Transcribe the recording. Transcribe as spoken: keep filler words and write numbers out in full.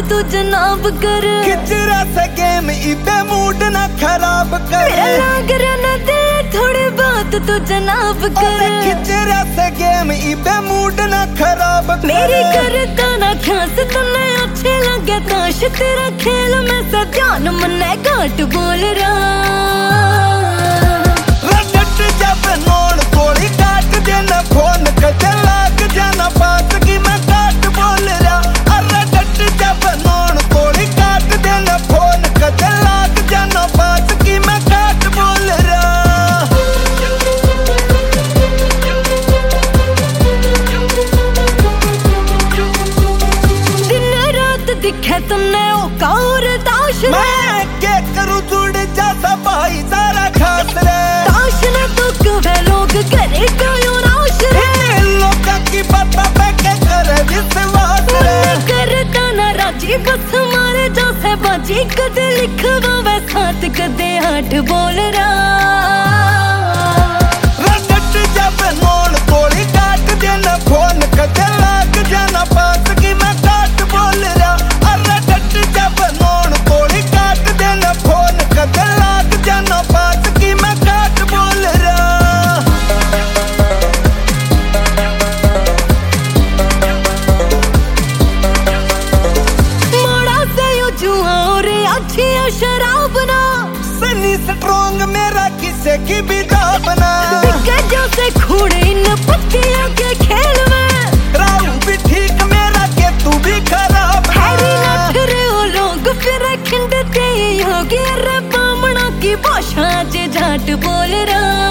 तू जनाब कर। खिचरा सा गेम इबे मूड ना खराब कर। मेरा लाग रहा ना दिल थोड़ी बात तू जनाब कर। खिचरा सा गेम इबे मूड ना खराब कर। मेरी करता ना खास तन्ने अच्छे लगे ताश तेरा खेल में सब जान मन्ने घाट बोल रहा। रटट जब नोन गोली काट देना फोन कटे लाग जाना बात की मैं काट बोल रहा। अरे रटट जब नोन गोली काट देना फोन कटे लाग जाना बात की मैं काट बोल रहा। दिन रात दिखे तुमने ओ कौर ताश मैं क्या करूं जुड़ जाता भाईचारा खास रे। ताश ने तो क्यों लोग करे क्यों नाश रे। लोका की बाता पे के करे विश्वास रे। करता ना राजी बस मारे जैसे बाजी कदे लिखवा वे साथ कदे हाथ बोल रहा। रटट जब नोन गोली काट देना फोन कटे लाग जाना बात की मैं काट बोल रहा। अरे रटट जब नोन गोली काट देना फोन कटे लाग जाना बात की मैं काट बोल रहा। मोड़ा से यू जुआ और अच्छी शराब ना। सनी स्ट्रॉन्ग मेरा किसे की भी दाबना। जैसे खूड़े इन पत्तियों के खेल में। राहु भी ठीक मेरा के तू भी खराब ना। हैरी नठ रे ओ लोग फिर खिंडते योगी रे बामणा की भाषा च झाट बोल रहा।